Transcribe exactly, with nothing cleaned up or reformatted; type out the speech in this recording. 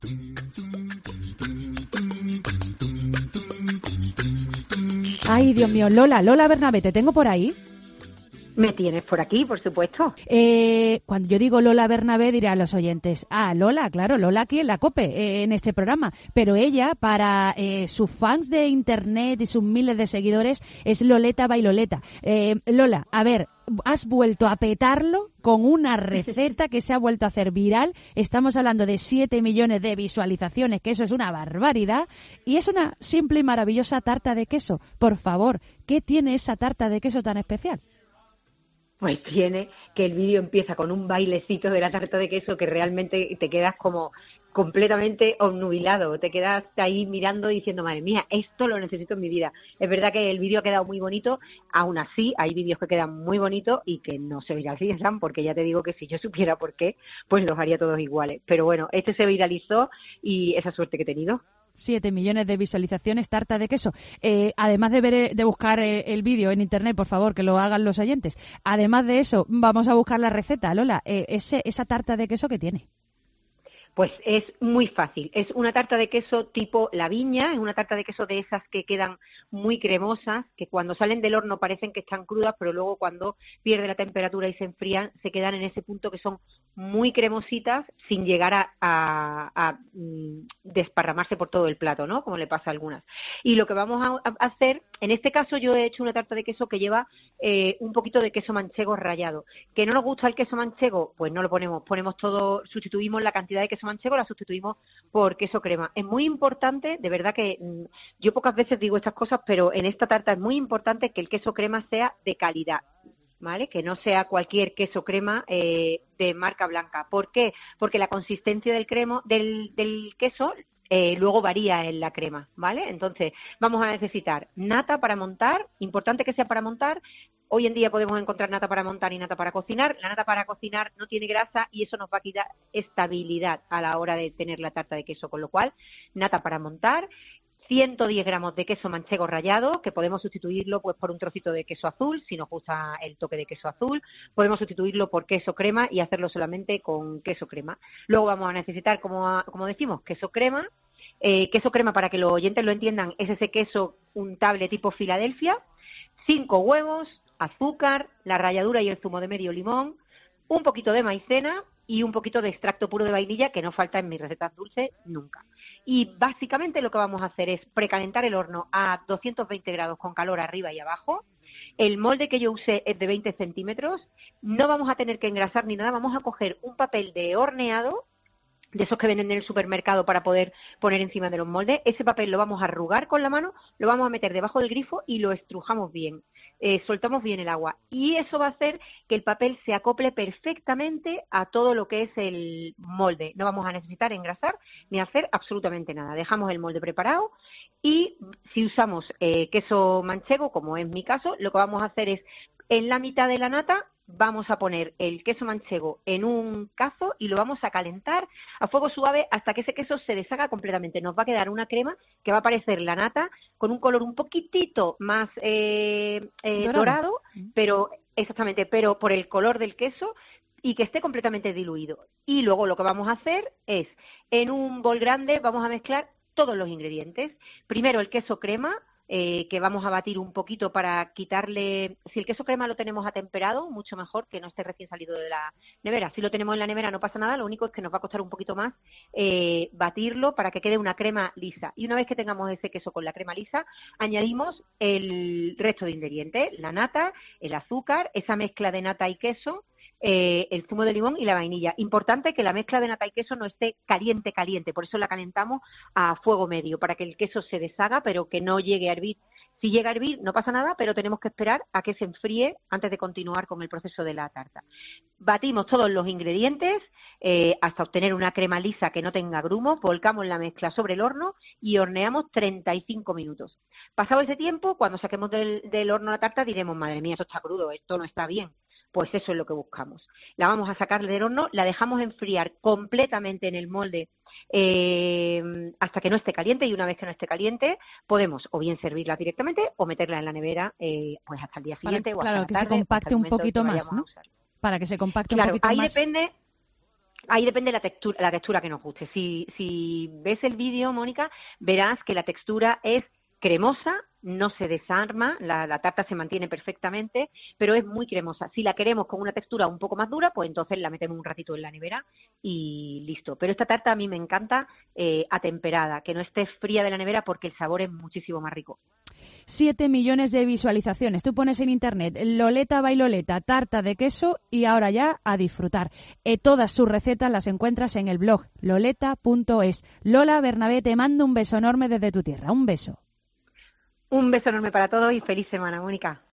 Ay, Dios mío, Lola, Lola Bernabé, ¿te tengo por ahí? Me tienes por aquí, por supuesto. Eh, cuando yo digo Lola Bernabé, diré a los oyentes, ah, Lola, claro, Lola aquí en la COPE, eh, en este programa. Pero ella, para eh, sus fans de Internet y sus miles de seguidores, es Loleta Bailoleta. Eh, Lola, a ver, has vuelto a petarlo con una receta que se ha vuelto a hacer viral. Estamos hablando de siete millones de visualizaciones, que eso es una barbaridad. Y es una simple y maravillosa tarta de queso. Por favor, ¿qué tiene esa tarta de queso tan especial? Pues tiene que el vídeo empieza con un bailecito de la tarta de queso que realmente te quedas como completamente obnubilado, te quedas ahí mirando diciendo, madre mía, esto lo necesito en mi vida. Es verdad que el vídeo ha quedado muy bonito, aún así hay vídeos que quedan muy bonitos y que no se viralizan, porque ya te digo que si yo supiera por qué, pues los haría todos iguales. Pero bueno, este se viralizó y esa suerte que he tenido. Siete millones de visualizaciones, tarta de queso. Eh, además de ver, de buscar eh, el vídeo en internet, por favor, que lo hagan los oyentes. Además de eso, vamos a buscar la receta, Lola. Eh, ese, esa tarta de queso que tiene. Pues es muy fácil. Es una tarta de queso tipo La Viña, es una tarta de queso de esas que quedan muy cremosas, que cuando salen del horno parecen que están crudas, pero luego cuando pierde la temperatura y se enfrían, se quedan en ese punto que son muy cremositas sin llegar a, a, a mm, desparramarse por todo el plato, ¿no? Como le pasa a algunas. Y lo que vamos a, a hacer, en este caso yo he hecho una tarta de queso que lleva eh, un poquito de queso manchego rallado. ¿Que no nos gusta el queso manchego? Pues no lo ponemos, ponemos todo, sustituimos la cantidad de queso manchego, la sustituimos por queso crema. Es muy importante, de verdad que mmm, yo pocas veces digo estas cosas, pero en esta tarta es muy importante que el queso crema sea de calidad, ¿vale? Que no sea cualquier queso crema eh, de marca blanca. ¿Por qué? Porque la consistencia del cremo, del, del queso eh, luego varía en la crema, ¿vale? Entonces vamos a necesitar nata para montar, importante que sea para montar. Hoy en día podemos encontrar nata para montar y nata para cocinar. La nata para cocinar no tiene grasa y eso nos va a quitar estabilidad a la hora de tener la tarta de queso, con lo cual, nata para montar, ciento diez gramos de queso manchego rallado, que podemos sustituirlo pues por un trocito de queso azul, si nos gusta el toque de queso azul. Podemos sustituirlo por queso crema y hacerlo solamente con queso crema. Luego vamos a necesitar, como, como decimos, queso crema. Eh, queso crema, para que los oyentes lo entiendan, es ese queso untable tipo Filadelfia, cinco huevos, azúcar, la ralladura y el zumo de medio limón, un poquito de maicena y un poquito de extracto puro de vainilla, que no falta en mis recetas dulces nunca. Y básicamente lo que vamos a hacer es precalentar el horno a doscientos veinte grados con calor arriba y abajo. El molde que yo usé es de veinte centímetros. No vamos a tener que engrasar ni nada. Vamos a coger un papel de horneado, de esos que venden en el supermercado para poder poner encima de los moldes. Ese papel lo vamos a arrugar con la mano, lo vamos a meter debajo del grifo y lo estrujamos bien, eh, soltamos bien el agua. Y eso va a hacer que el papel se acople perfectamente a todo lo que es el molde. No vamos a necesitar engrasar ni hacer absolutamente nada. Dejamos el molde preparado y si usamos eh, queso manchego, como es mi caso, lo que vamos a hacer es, en la mitad de la nata, vamos a poner el queso manchego en un cazo y lo vamos a calentar a fuego suave hasta que ese queso se deshaga completamente. Nos va a quedar una crema que va a parecer la nata con un color un poquitito más eh, eh, dorado. dorado, pero exactamente, pero por el color del queso y que esté completamente diluido. Y luego lo que vamos a hacer es, en un bol grande vamos a mezclar todos los ingredientes. Primero el queso crema, Eh, que vamos a batir un poquito para quitarle, si el queso crema lo tenemos atemperado, mucho mejor que no esté recién salido de la nevera. Si lo tenemos en la nevera no pasa nada, lo único es que nos va a costar un poquito más eh, batirlo para que quede una crema lisa. Y una vez que tengamos ese queso con la crema lisa, añadimos el resto de ingredientes, la nata, el azúcar, esa mezcla de nata y queso, Eh, el zumo de limón y la vainilla. Importante que la mezcla de nata y queso no esté caliente, caliente, por eso la calentamos a fuego medio, para que el queso se deshaga, pero que no llegue a hervir. Si llega a hervir no pasa nada, pero tenemos que esperar a que se enfríe antes de continuar con el proceso de la tarta. Batimos todos los ingredientes eh, hasta obtener una crema lisa que no tenga grumos, volcamos la mezcla sobre el horno y horneamos treinta y cinco minutos. Pasado ese tiempo, cuando saquemos del, del horno la tarta, diremos, madre mía, esto está crudo, esto no está bien. Pues eso es lo que buscamos. La vamos a sacar del horno, la dejamos enfriar completamente en el molde eh, hasta que no esté caliente, y una vez que no esté caliente podemos o bien servirla directamente o meterla en la nevera eh, pues hasta el día siguiente. Para, o claro, hasta que la tarde, se compacte un poquito más, ¿no? a Para que se compacte claro, un poquito ahí más. Depende, Ahí depende la textura, la textura que nos guste. Si, si ves el vídeo, Mónica, verás que la textura es cremosa, no se desarma, la, la tarta se mantiene perfectamente, pero es muy cremosa. Si la queremos con una textura un poco más dura, pues entonces la metemos un ratito en la nevera y listo. Pero esta tarta a mí me encanta eh, atemperada, que no esté fría de la nevera porque el sabor es muchísimo más rico. Siete millones de visualizaciones. Tú pones en internet Loleta Bailoleta, tarta de queso y ahora ya a disfrutar. Eh, todas sus recetas las encuentras en el blog loleta punto es. Lola Bernabé, te mando un beso enorme desde tu tierra. Un beso. Un beso enorme para todos y feliz semana, Mónica.